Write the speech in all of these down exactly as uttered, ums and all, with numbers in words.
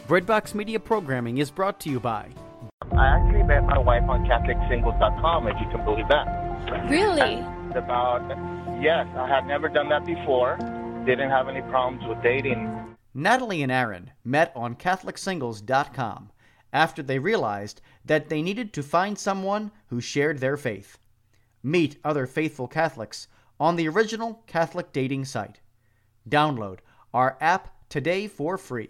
Breadbox Media programming is brought to you by... I actually met my wife on Catholic Singles dot com, if you can believe that. Really? And about, yes, I had never done that before. Didn't have any problems with dating. Natalie and Aaron met on Catholic Singles dot com after they realized that they needed to find someone who shared their faith. Meet other faithful Catholics on the original Catholic dating site. Download our app today for free.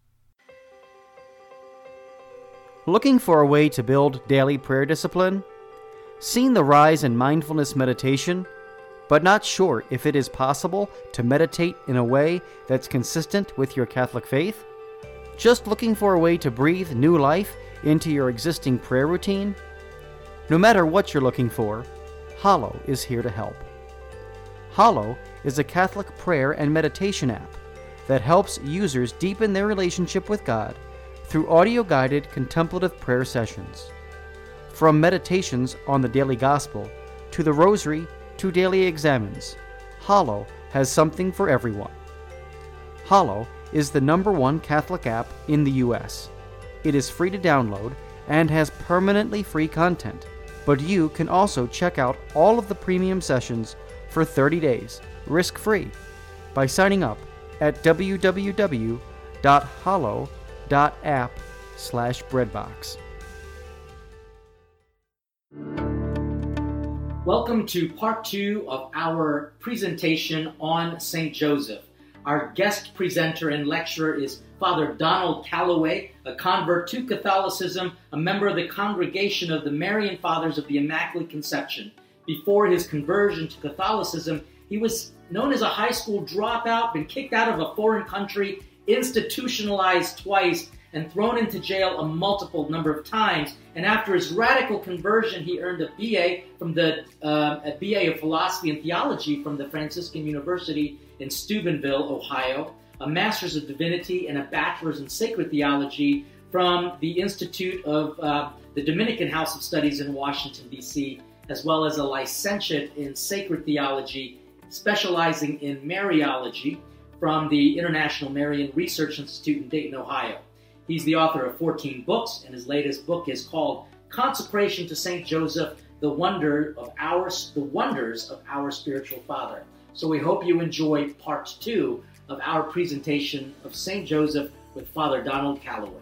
Looking for a way to build daily prayer discipline? Seen the rise in mindfulness meditation, but not sure if it is possible to meditate in a way that's consistent with your Catholic faith? Just looking for a way to breathe new life into your existing prayer routine? No matter what you're looking for, Hallow is here to help. Hallow is a Catholic prayer and meditation app that helps users deepen their relationship with God through audio-guided contemplative prayer sessions. From meditations on the daily gospel to the rosary to daily examens, Hallow has something for everyone. Hallow is the number one Catholic app in the U S. It is free to download and has permanently free content, but you can also check out all of the premium sessions for thirty days, risk-free, by signing up at w w w dot hallow dot app slash breadbox. Welcome to part two of our presentation on Saint Joseph. Our guest presenter and lecturer is Father Donald Calloway, a convert to Catholicism, a member of the Congregation of the Marian Fathers of the Immaculate Conception. Before his conversion to Catholicism, he was known as a high school dropout, been kicked out of a foreign country, institutionalized twice, and thrown into jail a multiple number of times. And after his radical conversion, he earned a B A from the uh, a B A of Philosophy and Theology from the Franciscan University in Steubenville, Ohio, a Master's of Divinity and a Bachelor's in Sacred Theology from the Institute of uh, the Dominican House of Studies in Washington, D C, as well as a licentiate in Sacred Theology, specializing in Mariology from the International Marian Research Institute in Dayton, Ohio. He's the author of fourteen books, and his latest book is called Consecration to Saint Joseph, the Wonder of our, the Wonders of Our Spiritual Father. So we hope you enjoy part two of our presentation of Saint Joseph with Father Donald Calloway.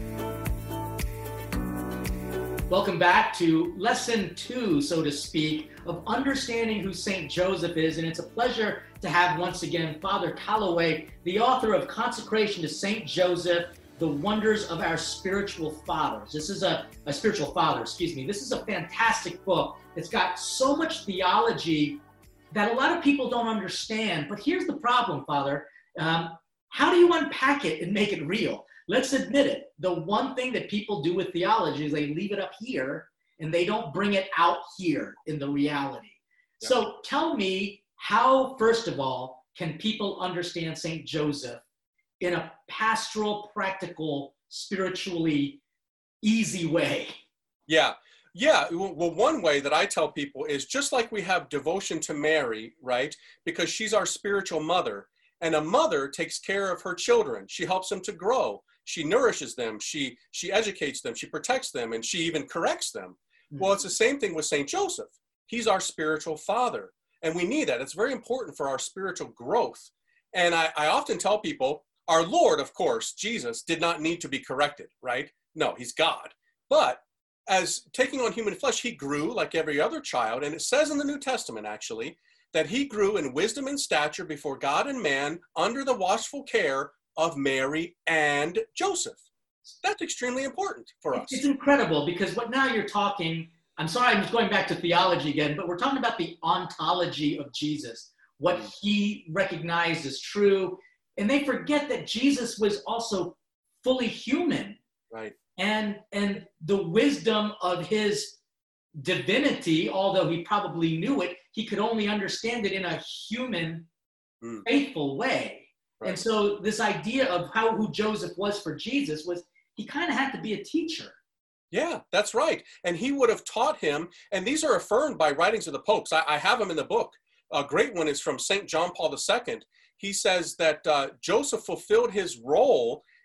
Welcome back to lesson two, so to speak, of understanding who Saint Joseph is. And it's a pleasure to have once again Father Calloway, the author of Consecration to Saint Joseph, the Wonders of Our Spiritual Fathers. This is a, a spiritual father, excuse me. This is a fantastic book. It's got so much theology that a lot of people don't understand. But here's the problem, Father. Um, how do you unpack it and make it real? Let's admit it. The one thing that people do with theology is they leave it up here and they don't bring it out here in the reality. Yeah. So tell me how, first of all, can people understand Saint Joseph in a pastoral, practical, spiritually easy way? Yeah. Yeah. Well, one way that I tell people is just like we have devotion to Mary, right? Because she's our spiritual mother. And a mother takes care of her children. She helps them to grow. She nourishes them. She, she educates them. She protects them. And she even corrects them. Mm-hmm. Well, it's the same thing with Saint Joseph. He's our spiritual father. And we need that. It's very important for our spiritual growth. And I, I often tell people, our Lord, of course, Jesus, did not need to be corrected, right? No, he's God. But as taking on human flesh, he grew like every other child. And it says in the New Testament, actually, that he grew in wisdom and stature before God and man under the watchful care of Mary and Joseph. That's extremely important for us. It's incredible because what now you're talking, I'm sorry, I'm just going back to theology again, but we're talking about the ontology of Jesus, what he recognized as true. And they forget that Jesus was also fully human. Right. And, and the wisdom of his divinity, although he probably knew it, he could only understand it in a human, mm. faithful way. Right. And so this idea of how who Joseph was for Jesus was he kind of had to be a teacher. Yeah, that's right. And he would have taught him, and these are affirmed by writings of the popes. I, I have them in the book. A great one is from Saint John Paul the Second. He says that uh, Joseph fulfilled his role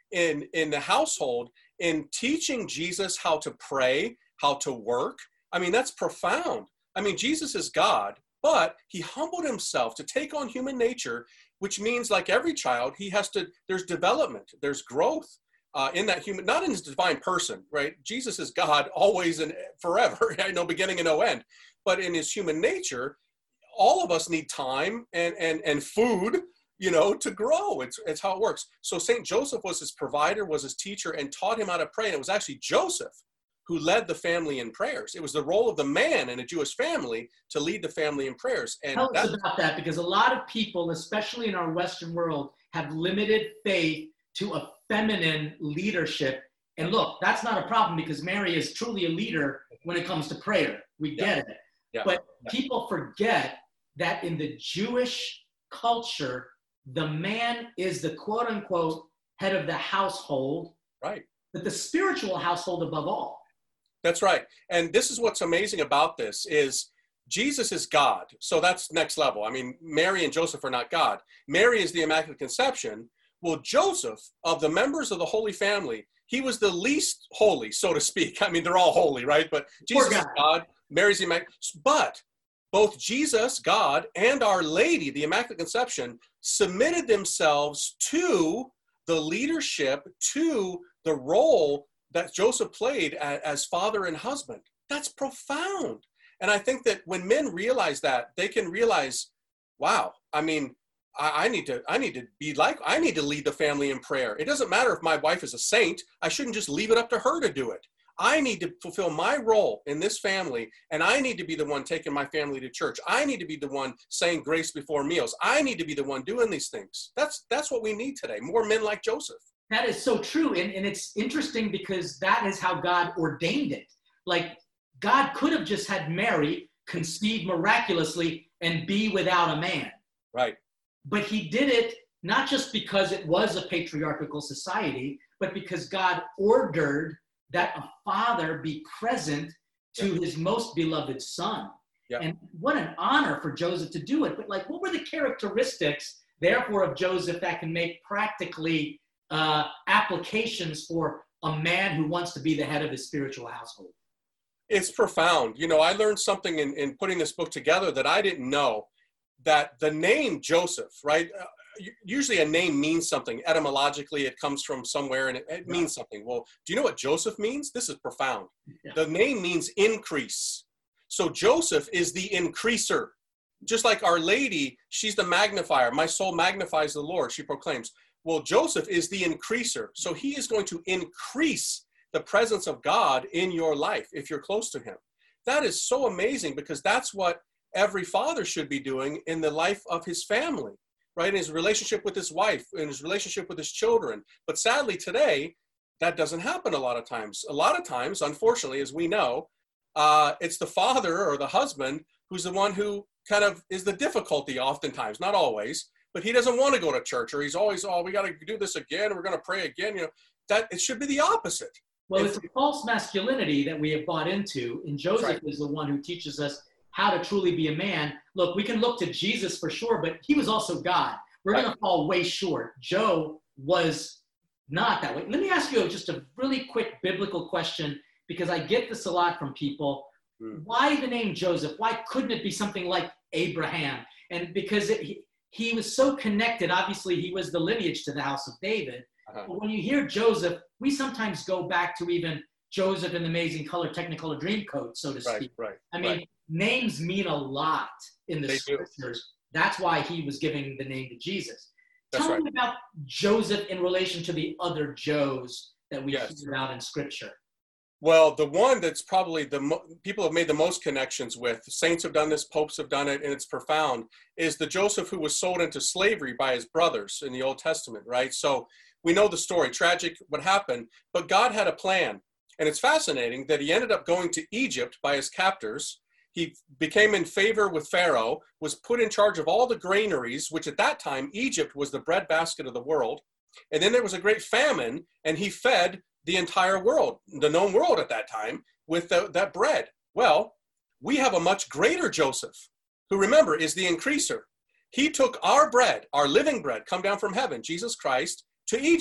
in, in the household in teaching Jesus how to pray, how to work. I mean, that's profound. I mean, Jesus is God, but he humbled himself to take on human nature, which means like every child, he has to, there's development, there's growth uh, in that human, not in his divine person, right? Jesus is God always and forever, no beginning and no end. But in his human nature, all of us need time and, and, and food, you know, to grow. It's, it's how it works. So Saint Joseph was his provider, was his teacher, and taught him how to pray. And it was actually Joseph who led the family in prayers. It was the role of the man in a Jewish family to lead the family in prayers. And Tell us that, about that, because a lot of people, especially in our Western world, have limited faith to a feminine leadership. And look, that's not a problem because Mary is truly a leader when it comes to prayer. We Yeah. get it. Yeah. But Yeah. people forget that in the Jewish culture, the man is the quote unquote head of the household, right. but the spiritual household above all. That's right. And this is what's amazing about this is Jesus is God. So that's next level. I mean, Mary and Joseph are not God. Mary is the Immaculate Conception. Well, Joseph, of the members of the Holy Family, he was the least holy, so to speak. I mean, they're all holy, right? But Jesus is God, Mary's the Immaculate. But both Jesus, God, and Our Lady, the Immaculate Conception, submitted themselves to the leadership, to the role that Joseph played as, as father and husband. That's profound. And I think that when men realize that, they can realize, wow, I mean, I, I need to, I need to be like, I need to lead the family in prayer. It doesn't matter if my wife is a saint. I shouldn't just leave it up to her to do it. I need to fulfill my role in this family, and I need to be the one taking my family to church. I need to be the one saying grace before meals. I need to be the one doing these things. That's, that's what we need today. More men like Joseph. That is so true. And, and it's interesting because that is how God ordained it. Like, God could have just had Mary conceive miraculously and be without a man. Right. But he did it not just because it was a patriarchal society, but because God ordered that a father be present to Yeah. his most beloved son. Yeah. And what an honor for Joseph to do it. But like, what were the characteristics, therefore, of Joseph that can make practically uh, applications for a man who wants to be the head of his spiritual household? It's profound. You know, I learned something in, in putting this book together that I didn't know, that the name Joseph, right? Uh, usually a name means something. Etymologically, it comes from somewhere and it, it means something. Well, do you know what Joseph means? This is profound. Yeah. The name means increase. So Joseph is the increaser. Just like Our Lady, she's the magnifier. My soul magnifies the Lord, she proclaims. Well, Joseph is the increaser. So he is going to increase the presence of God in your life if you're close to him. That is so amazing because that's what every father should be doing in the life of his family, right? In his relationship with his wife, in his relationship with his children. But sadly today, that doesn't happen a lot of times. A lot of times, unfortunately, as we know, uh, it's the father or the husband who's the one who kind of is the difficulty oftentimes, not always, but he doesn't want to go to church, or he's always, oh, we got to do this again. We're going to pray again. You know, that it should be the opposite. Well, If- it's a false masculinity that we have bought into, and Joseph Right. is the one who teaches us how to truly be a man. Look, we can look to Jesus for sure, but he was also God. We're Right. going to fall way short. Joe was not that way. Let me ask you just a really quick biblical question, because I get this a lot from people. Hmm. Why the name Joseph? Why couldn't it be something like Abraham? And because it, he, he was so connected, obviously he was the lineage to the house of David. Uh-huh. But when you hear Joseph, we sometimes go back to even Joseph in the Amazing Color Technicolor Dreamcoat, so to Right, speak. right. I mean, right. names mean a lot in the They do. scriptures. That's why he was giving the name to Jesus. That's Tell right. me about Joseph in relation to the other Joes that we Yes. hear about in scripture. Well, the one that's probably the mo- people have made the most connections with, saints have done this, popes have done it, and it's profound, is the Joseph who was sold into slavery by his brothers in the Old Testament, right? So we know the story, tragic what happened, but God had a plan. And it's fascinating that he ended up going to Egypt by his captors. He became in favor with Pharaoh, was put in charge of all the granaries, which at that time, Egypt was the breadbasket of the world. And then there was a great famine, and he fed the entire world, the known world at that time, with the, that bread. Well, we have a much greater Joseph, who, remember, is the increaser. He took our bread, our living bread, come down from heaven, Jesus Christ, to Egypt.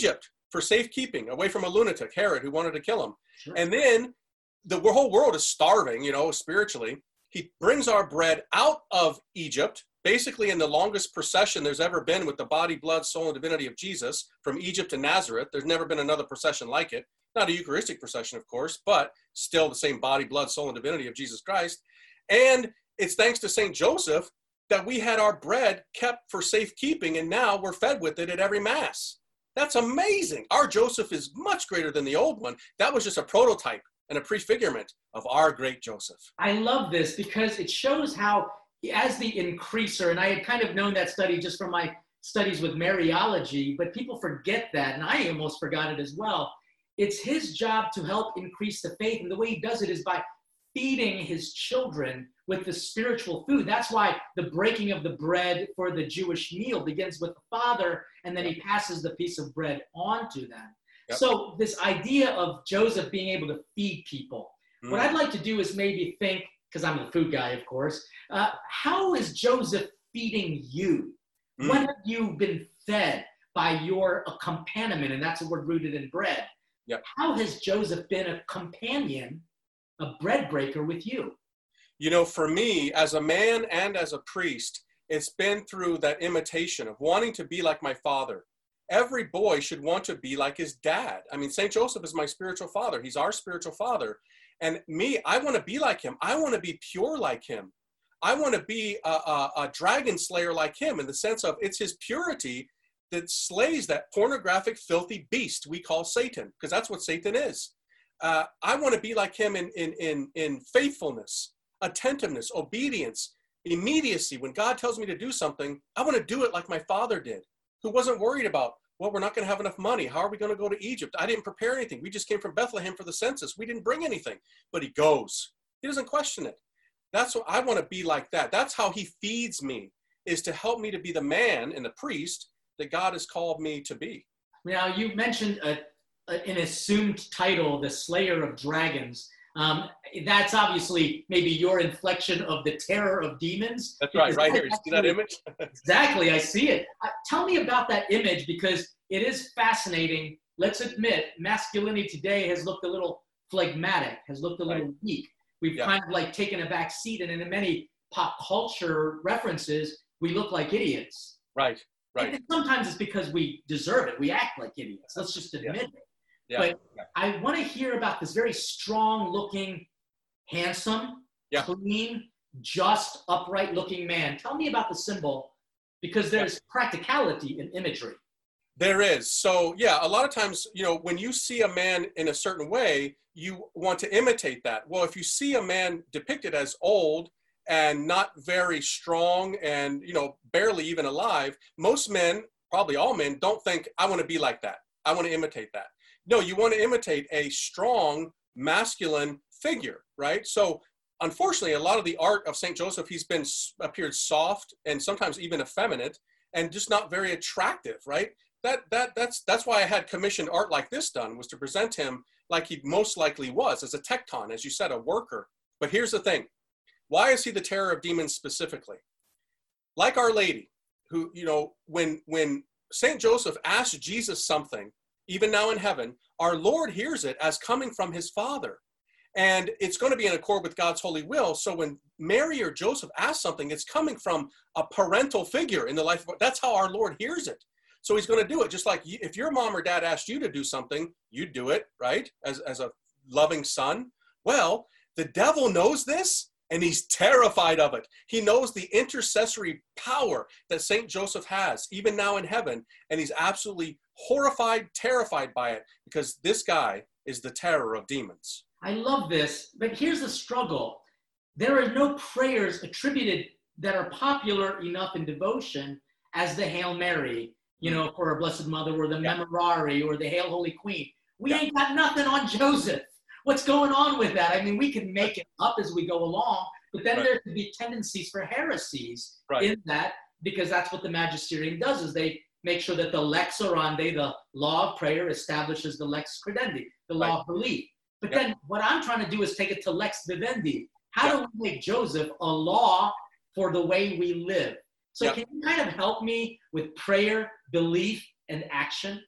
for safekeeping, away from a lunatic, Herod, who wanted to kill him. Sure. And then the whole world is starving, you know, spiritually. He brings our bread out of Egypt, basically in the longest procession there's ever been with the body, blood, soul, and divinity of Jesus from Egypt to Nazareth. There's never been another procession like it. Not a Eucharistic procession, of course, but still the same body, blood, soul, and divinity of Jesus Christ. And it's thanks to Saint Joseph that we had our bread kept for safekeeping, and now we're fed with it at every Mass. That's amazing. Our Joseph is much greater than the old one. That was just a prototype and a prefigurement of our great Joseph. I love this because it shows how, as the increaser, and I had kind of known that study just from my studies with Mariology, but people forget that, and I almost forgot it as well. It's his job to help increase the faith, and the way he does it is by feeding his children with the spiritual food. That's why the breaking of the bread for the Jewish meal begins with the father, and then he passes the piece of bread on to them. Yep. So this idea of Joseph being able to feed people, mm. what I'd like to do is maybe think, because I'm the food guy, of course, uh, how is Joseph feeding you? Mm. When have you been fed by your accompaniment? And that's a word rooted in bread. Yep. How has Joseph been a companion, a bread breaker with you? You know, for me, as a man and as a priest, it's been through that imitation of wanting to be like my father. Every boy should want to be like his dad. I mean, Saint Joseph is my spiritual father. He's our spiritual father. And me, I want to be like him. I want to be pure like him. I want to be a, a, a dragon slayer like him, in the sense of it's his purity that slays that pornographic, filthy beast we call Satan, because that's what Satan is. Uh, I want to be like him in, in, in, in faithfulness, attentiveness, obedience, immediacy. When God tells me to do something, I want to do it like my father did, who wasn't worried about, well, we're not going to have enough money. How are we going to go to Egypt? I didn't prepare anything. We just came from Bethlehem for the census. We didn't bring anything. But he goes. He doesn't question it. That's what I want to be like that. That's how he feeds me, is to help me to be the man and the priest that God has called me to be. Now, you mentioned a, a, an assumed title, the Slayer of Dragons. Um, that's obviously maybe your inflection of the terror of demons. That's right, right here. You see that image? Exactly, I see it. Uh, tell me about that image, because it is fascinating. Let's admit, masculinity today has looked a little phlegmatic, has looked a little right. weak. We've yeah. kind of like taken a back seat, and in many pop culture references, we look like idiots. Right, right. And sometimes it's because we deserve it. We act like idiots. Let's just admit yeah. it. Yeah. But yeah. I want to hear about this very strong-looking, handsome, yeah. clean, just, upright-looking man. Tell me about the symbol, because there's yeah. practicality in imagery. There is. So, yeah, a lot of times, you know, when you see a man in a certain way, you want to imitate that. Well, if you see a man depicted as old and not very strong and, you know, barely even alive, most men, probably all men, don't think, I want to be like that. I want to imitate that. No, you want to imitate a strong, masculine figure, right? So, unfortunately, a lot of the art of Saint Joseph, he's been appeared soft and sometimes even effeminate and just not very attractive, right? That that that's that's why I had commissioned art like this done, was to present him like he most likely was, as a tecton, as you said, a worker. But here's the thing: why is he the terror of demons specifically? Like Our Lady, who, you know, when when Saint Joseph asked Jesus something, even now in heaven, our Lord hears it as coming from his Father. And it's going to be in accord with God's holy will. So when Mary or Joseph asks something, it's coming from a parental figure in the life of, that's how our Lord hears it. So he's going to do it. Just like if your mom or dad asked you to do something, you'd do it, right? As, as a loving son. Well, the devil knows this, and he's terrified of it. He knows the intercessory power that Saint Joseph has, even now in heaven, and he's absolutely horrified, terrified by it, because this guy is the terror of demons. I love this, but here's the struggle. There are no prayers attributed that are popular enough in devotion as the Hail Mary, you know, for our Blessed Mother, or the yeah. Memorare, or the Hail Holy Queen. We yeah. ain't got nothing on Joseph. What's going on with that? I mean, we can make it up as we go along, but then right. there could be tendencies for heresies right. in that, because that's what the magisterium does, is they make sure that the lex orandi, the law of prayer, establishes the lex credendi, the law right. of belief. But yep. then what I'm trying to do is take it to lex vivendi. How yep. do we make Joseph a law for the way we live? So yep. can you kind of help me with prayer, belief, and action?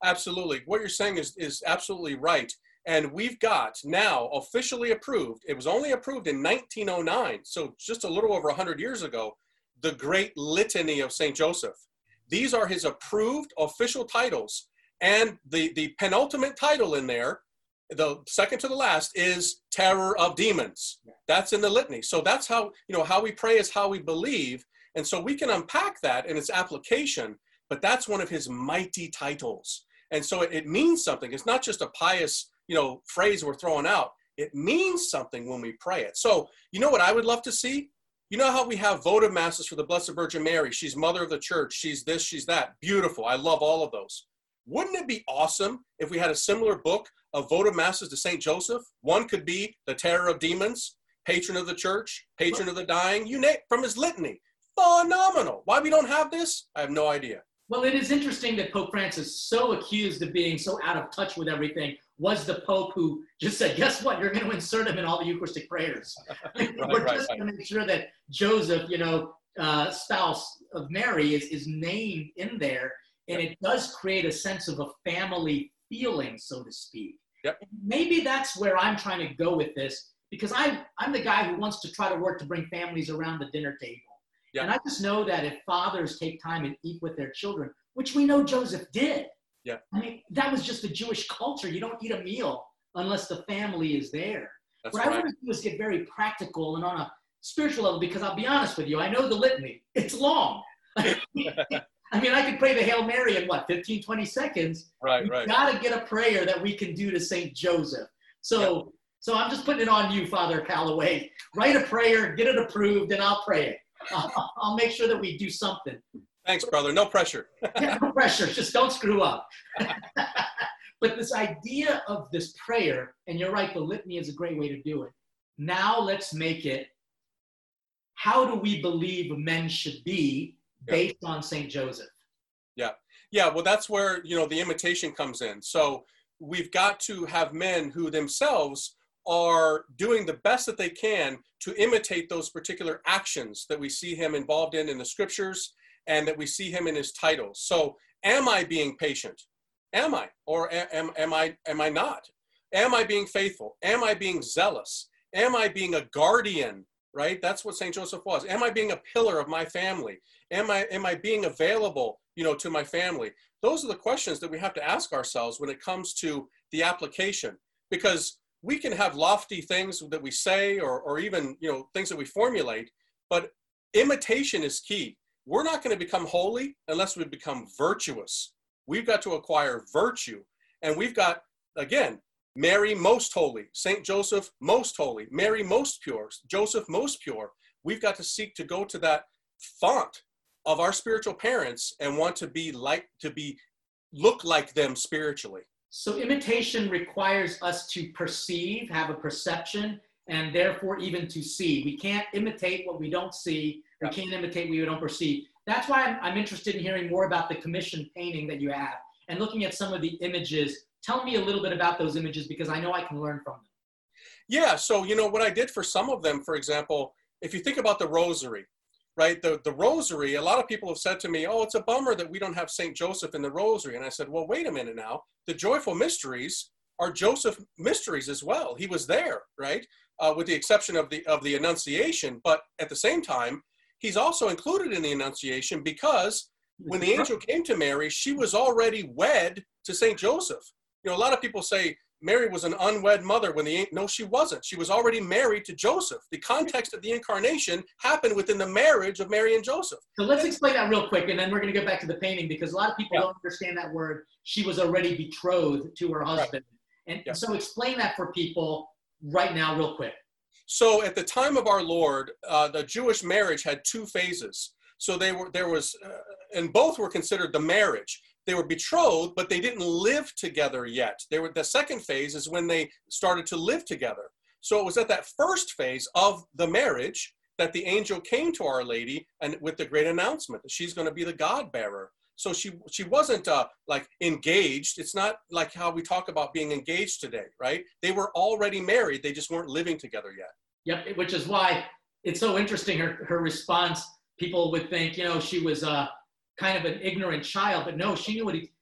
Absolutely. What you're saying is, is absolutely right. And we've got now officially approved, it was only approved in nineteen oh nine, so just a little over one hundred years ago, the Great Litany of Saint Joseph. These are his approved official titles. And the, the penultimate title in there, the second to the last, is Terror of Demons. That's in the litany. So that's how, you know, how we pray is how we believe. And so we can unpack that in its application, but that's one of his mighty titles. And so it, it means something. It's not just a pious, you know, phrase we're throwing out. It means something when we pray it. So, you know what I would love to see? You know how we have votive masses for the Blessed Virgin Mary? She's mother of the church. She's this, she's that. Beautiful. I love all of those. Wouldn't it be awesome if we had a similar book of votive masses to Saint Joseph? One could be the Terror of Demons, patron of the church, patron of the dying, you name, from his litany. Phenomenal. Why we don't have this? I have no idea. Well, it is interesting that Pope Francis, so accused of being so out of touch with everything, was the Pope who just said, guess what? You're going to insert him in all the Eucharistic prayers. right, We're right, just right. going to make sure that Joseph, you know, uh, spouse of Mary, is, is named in there. And it does create a sense of a family feeling, so to speak. Yep. Maybe that's where I'm trying to go with this, because I, I'm the guy who wants to try to work to bring families around the dinner table. Yep. And I just know that if fathers take time and eat with their children, which we know Joseph did. Yeah. I mean, that was just the Jewish culture. You don't eat a meal unless the family is there. That's what right. I want to do is get very practical and on a spiritual level, because I'll be honest with you, I know the litany. It's long. I mean, I could pray the Hail Mary in what, fifteen, twenty seconds. Right, We've right. got to get a prayer that we can do to Saint Joseph. So, Yeah. so I'm just putting it on you, Father Calloway. Write a prayer, get it approved, and I'll pray it. I'll, I'll make sure that we do something. Thanks, brother. No pressure. Yeah, no pressure. Just don't screw up. But this idea of this prayer, and you're right, the litany is a great way to do it. Now let's make it, how do we believe men should be based yeah. on Saint Joseph? Yeah. Yeah. Well, that's where, you know, the imitation comes in. So we've got to have men who themselves are doing the best that they can to imitate those particular actions that we see him involved in in the scriptures and that we see him in his titles. So am I being patient? Am I? Or am, am I am I not? Am I being faithful? Am I being zealous? Am I being a guardian? Right? That's what Saint Joseph was. Am I being a pillar of my family? Am I am I being available, you know, to my family? Those are the questions that we have to ask ourselves when it comes to the application, because we can have lofty things that we say or, or even, you know, things that we formulate, but imitation is key. We're not going to become holy unless we become virtuous. We've got to acquire virtue. And we've got, again, Mary most holy, Saint Joseph most holy, Mary most pure, Joseph most pure. We've got to seek to go to that font of our spiritual parents and want to be like, to be, look like them spiritually. So imitation requires us to perceive, have a perception, and therefore even to see. We can't imitate what we don't see. We can't imitate what we don't perceive. That's why I'm, I'm interested in hearing more about the commissioned painting that you have and looking at some of the images. Tell me a little bit about those images, because I know I can learn from them. Yeah, so, you know, what I did for some of them, for example, if you think about the rosary, right? The, the rosary, a lot of people have said to me, oh, it's a bummer that we don't have Saint Joseph in the rosary. And I said, well, wait a minute now. The joyful mysteries are Joseph mysteries as well. He was there, right? Uh, with the exception of the, of the Annunciation. But at the same time, he's also included in the Annunciation because when the angel came to Mary, she was already wed to Saint Joseph. You know, a lot of people say Mary was an unwed mother when the, no, she wasn't. She was already married to Joseph. The context of the incarnation happened within the marriage of Mary and Joseph. So let's explain that real quick, and then we're going to get back to the painting, because a lot of people Yeah. don't understand that word. She was already betrothed to her husband. Right. And Yeah. so explain that for people right now real quick. So at the time of our Lord, uh, the Jewish marriage had two phases. So they were, there was, uh, and both were considered the marriage. They were betrothed, but they didn't live together yet. They were, the second phase is when they started to live together. So it was at that first phase of the marriage that the angel came to Our Lady and with the great announcement that she's going to be the God bearer. So she she wasn't uh, like engaged. It's not like how we talk about being engaged today, right? They were already married. They just weren't living together yet. Yep, which is why it's so interesting, her, her response. People would think, you know, she was uh, kind of an ignorant child, but no, she knew what he,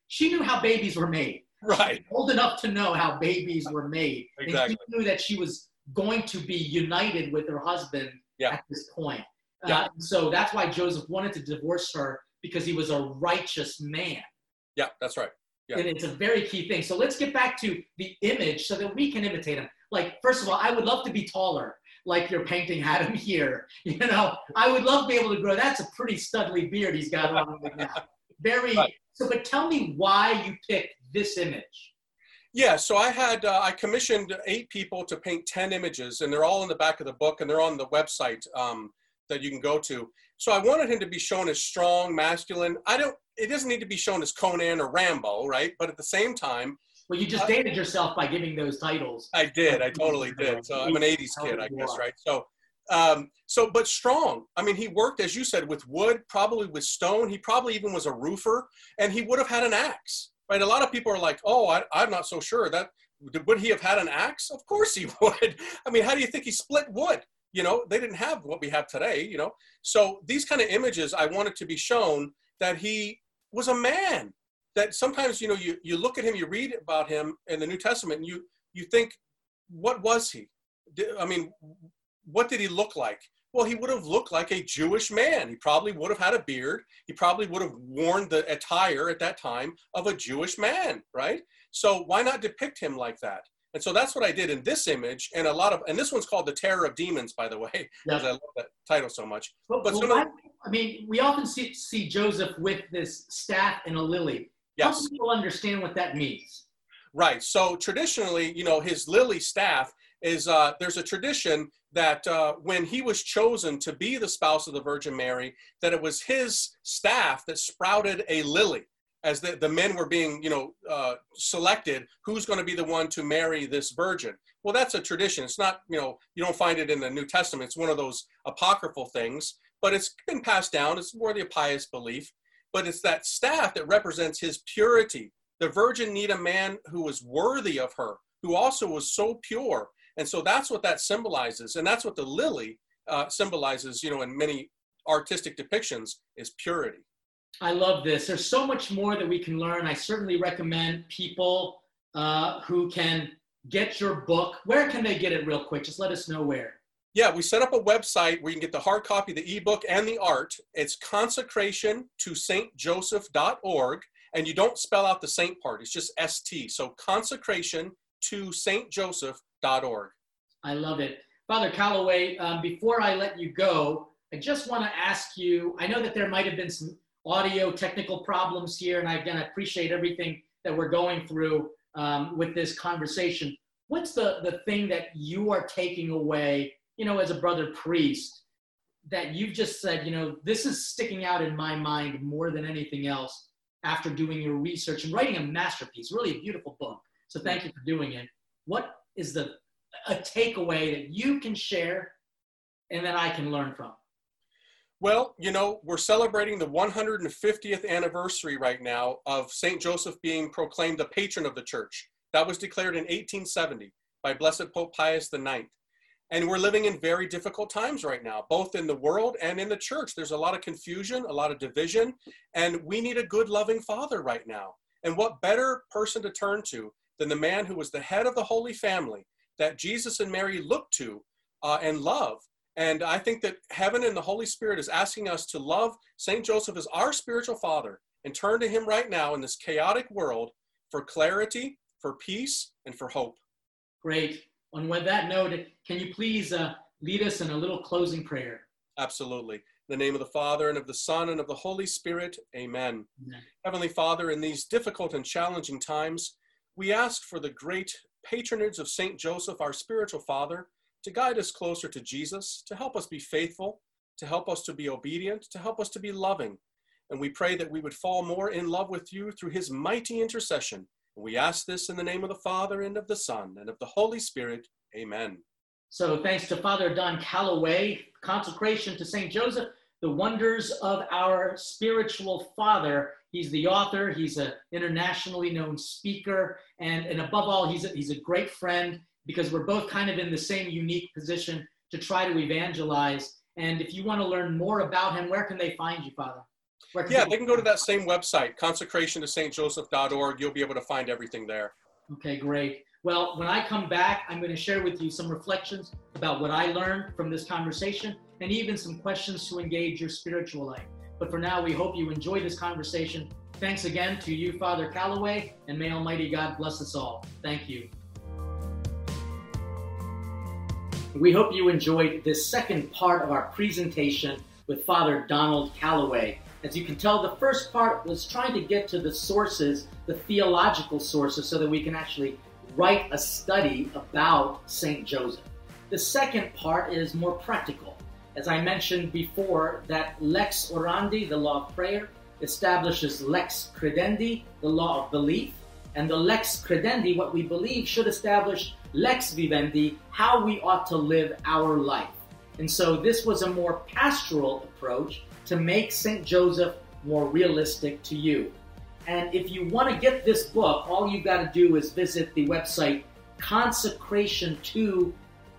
she knew how babies were made. Right. Old enough to know how babies were made. Exactly. And she knew that she was going to be united with her husband yeah. at this point. Yeah. Uh, so that's why Joseph wanted to divorce her, because he was a righteous man. Yeah, that's right. Yeah. And it's a very key thing. So let's get back to the image so that we can imitate him. Like, first of all, I would love to be taller, like your painting had him here. You know, I would love to be able to grow. That's a pretty studly beard he's got on right now. Very. Right. So, but tell me why you picked this image. Yeah, so I had, uh, I commissioned eight people to paint ten images, and they're all in the back of the book, and they're on the website um, that you can go to. So I wanted him to be shown as strong, masculine. I don't, it doesn't need to be shown as Conan or Rambo, right? But at the same time. Well, you just uh, dated yourself by giving those titles. I did, I totally did. So I'm an eighties kid, I guess, right? So, um, so, but strong. I mean, he worked, as you said, with wood, probably with stone. He probably even was a roofer, and he would have had an axe. Right, a lot of people are like, oh, I, I'm not so sure. That would he have had an axe? Of course he would. I mean, how do you think he split wood? You know, they didn't have what we have today, you know. So these kind of images, I wanted to be shown that he was a man. That sometimes, you know, you, you look at him, you read about him in the New Testament, and you, you think, what was he? I mean, what did he look like? Well, he would have looked like a Jewish man. He probably would have had a beard. He probably would have worn the attire at that time of a Jewish man, right? So why not depict him like that? And so that's what I did in this image. And a lot of, and this one's called The Terror of Demons, by the way, because yeah. I love that title so much. But, but well, some of the, I mean, we often see, see Joseph with this staff and a lily. Yes. Help people understand what that means. Right. So traditionally, you know, his lily staff is, uh, there's a tradition that uh, when he was chosen to be the spouse of the Virgin Mary, that it was his staff that sprouted a lily as the, the men were being, you know, uh, selected, who's going to be the one to marry this virgin. Well, that's a tradition. It's not, you know, you don't find it in the New Testament. It's one of those apocryphal things, but it's been passed down. It's worthy of pious belief. But it's that staff that represents his purity. The virgin needed a man who was worthy of her, who also was so pure. And so that's what that symbolizes. And that's what the lily uh, symbolizes, you know, in many artistic depictions, is purity. I love this. There's so much more that we can learn. I certainly recommend people uh, who can get your book. Where can they get it real quick? Just let us know where. Yeah, we set up a website where you can get the hard copy, the ebook, and the art. It's consecration to saint joseph dot org. And you don't spell out the saint part. It's just S T. So consecration to saint joseph dot org. I love it. Father Calloway, um, before I let you go, I just want to ask you, I know that there might have been some audio technical problems here, and I, again, I appreciate everything that we're going through um, with this conversation. What's the, the thing that you are taking away, you know, as a brother priest, that you've just said, you know, this is sticking out in my mind more than anything else after doing your research and writing a masterpiece, really a beautiful book. So thank you for doing it. What is the a takeaway that you can share and that I can learn from? Well, you know, we're celebrating the one hundred fiftieth anniversary right now of Saint Joseph being proclaimed the patron of the church. That was declared in eighteen seventy by Blessed Pope Pius the ninth. And we're living in very difficult times right now, both in the world and in the church. There's a lot of confusion, a lot of division, and we need a good, loving father right now. And what better person to turn to than the man who was the head of the Holy Family that Jesus and Mary looked to uh, and love. And I think that heaven and the Holy Spirit is asking us to love Saint Joseph as our spiritual father and turn to him right now in this chaotic world for clarity, for peace, and for hope. Great. And with that note, can you please uh, lead us in a little closing prayer? Absolutely. In the name of the Father, and of the Son, and of the Holy Spirit, amen. Amen. Heavenly Father, in these difficult and challenging times, we ask for the great patronage of Saint Joseph, our spiritual father, to guide us closer to Jesus, to help us be faithful, to help us to be obedient, to help us to be loving. And we pray that we would fall more in love with you through his mighty intercession. And we ask this in the name of the Father, and of the Son, and of the Holy Spirit. Amen. So thanks to Father Don Calloway, consecration to Saint Joseph, the wonders of our spiritual father. He's the author, he's an internationally known speaker, and, and above all, he's a, he's a great friend, because we're both kind of in the same unique position to try to evangelize. And if you want to learn more about him, where can they find you, Father? Where can Yeah, people- they can go to that same website, consecration to saint joseph dot org. You'll be able to find everything there. Okay, great. Well, when I come back, I'm going to share with you some reflections about what I learned from this conversation and even some questions to engage your spiritual life. But for now, we hope you enjoy this conversation. Thanks again to you, Father Calloway, and may Almighty God bless us all. Thank you. We hope you enjoyed this second part of our presentation with Father Donald Calloway. As you can tell, the first part was trying to get to the sources, the theological sources, so that we can actually write a study about Saint Joseph. The second part is more practical. As I mentioned before, that lex orandi, the law of prayer, establishes lex credendi, the law of belief, and the lex credendi, what we believe, should establish lex vivendi, how we ought to live our life. And so this was a more pastoral approach to make Saint Joseph more realistic to you. And if you want to get this book, all you've got to do is visit the website consecration to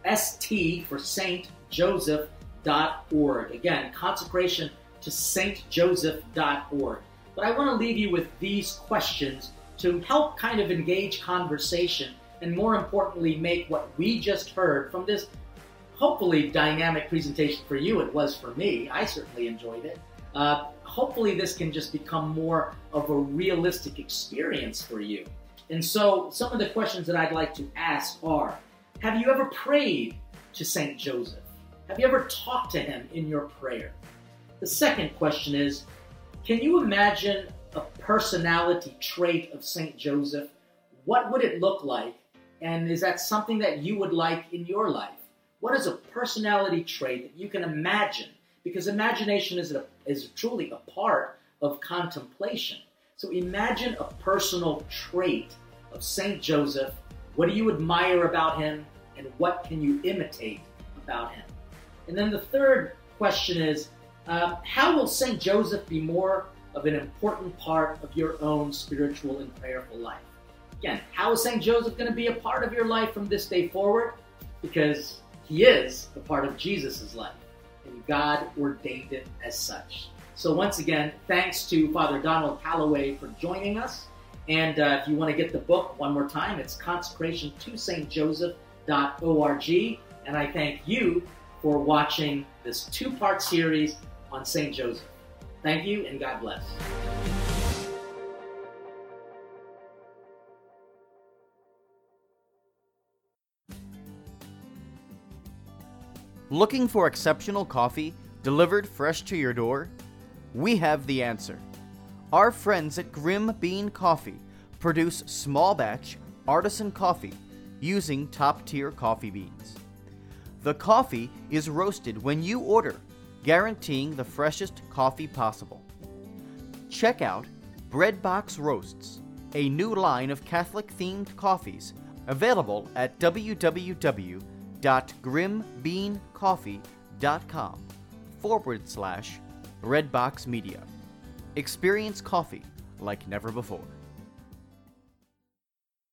st for saint joseph dot org. Again, consecration to saint joseph dot org. But I want to leave you with these questions to help kind of engage conversation and, more importantly, make what we just heard from this hopefully dynamic presentation for you. It was for me. I certainly enjoyed it. Uh, hopefully this can just become more of a realistic experience for you. And so some of the questions that I'd like to ask are, have you ever prayed to Saint Joseph? Have you ever talked to him in your prayer? The second question is, can you imagine a personality trait of Saint Joseph? What would it look like? And is that something that you would like in your life? What is a personality trait that you can imagine? Because imagination is, a, is truly a part of contemplation. So imagine a personal trait of Saint Joseph. What do you admire about him? And what can you imitate about him? And then the third question is, uh, how will Saint Joseph be more of an important part of your own spiritual and prayerful life? Again, how is Saint Joseph going to be a part of your life from this day forward? Because he is a part of Jesus' life, and God ordained it as such. So once again, thanks to Father Donald Calloway for joining us. And uh, if you want to get the book one more time, it's consecration to saint joseph dot org. And I thank you for watching this two-part series on Saint Joseph. Thank you, and God bless. Looking for exceptional coffee delivered fresh to your door? We have the answer. Our friends at Grim Bean Coffee produce small batch artisan coffee using top-tier coffee beans. The coffee is roasted when you order, guaranteeing the freshest coffee possible. Check out Breadbox Roasts, a new line of Catholic-themed coffees available at www.grimbeancoffee.com forward slash Redbox Media. Experience coffee like never before.